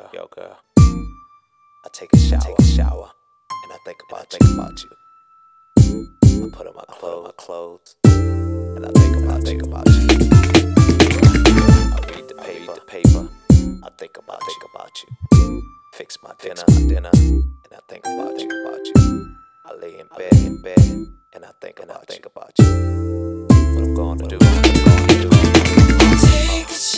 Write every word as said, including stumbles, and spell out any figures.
yo, girl. I take a shower, take a shower, and I think about, I think about you. I put on my clothes, my clothes, and I think about, I think about you. I read the paper, the paper. I think about, think about you. Fix my dinner, my dinner, and I think about, think about you. I lay in bed, in bed, and I think, and I think about you. What I'm gonna do, what I'm gonna do. Take